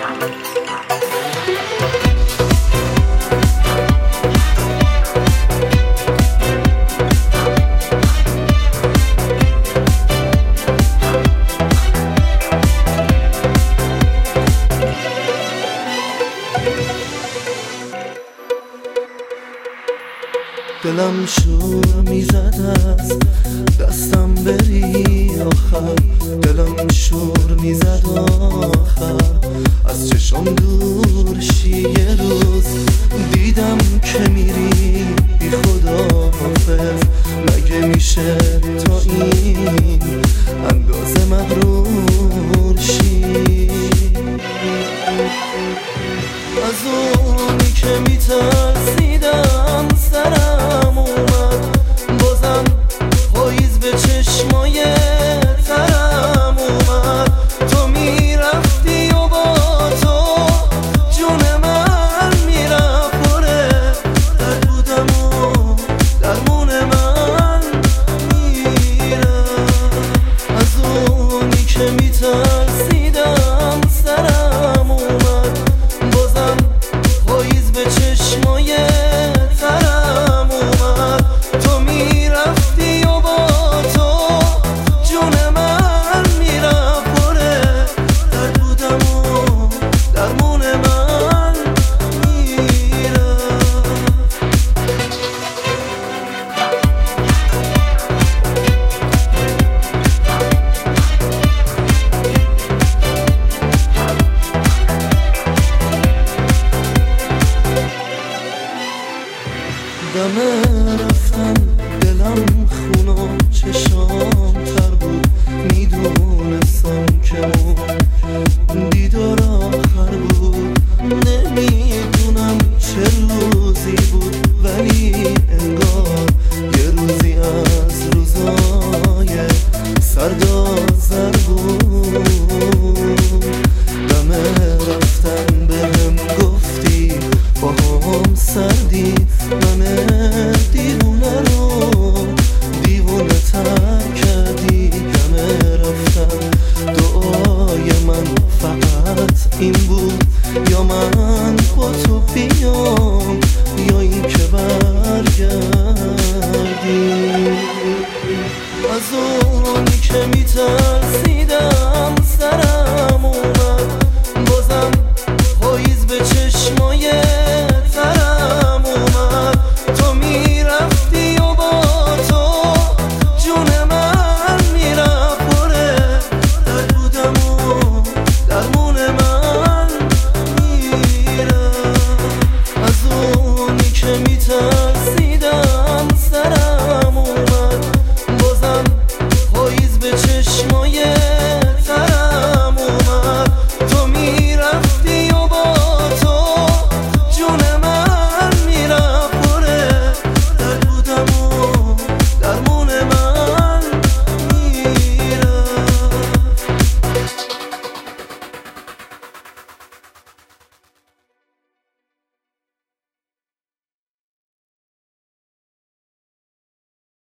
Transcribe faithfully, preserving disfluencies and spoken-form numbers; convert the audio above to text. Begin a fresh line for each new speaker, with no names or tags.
دلم شور میزد از دستم بری آخر، دلم شور میزد آخر از چشم دور شی. یه روز دیدم که میری بی خدا حافظ، مگه میشه تا این اندازه مغرور شی؟ از اونی که میترسیدم سرم اومد، بازم پاییز به چشمای ترم اومد. تو میرفتی و با تو جون من میرفت پره، درد بودم و درمون من میرفت. از اونی که میترسیدم سرم اومد، بازم پاییز به چشمای ترم اومد. تو میرفتی و با تو جون من میرفت پره، درد بودم و درمون من میرفت. دم رفتن دلم خون و چشام تر بود، میدونستم که اون دیدار آخر بود. نمیدونم چه روزی بود، ولی انگار یه روزی از روزای سردازر بود. دم رفتن بهم گفتی با هم سردی، من دیوونه رو دیوونه تر کردی. دم رفتن دعای من فقط این بود، یا من با تو بیام یا این که برگردی. از اونی که میتر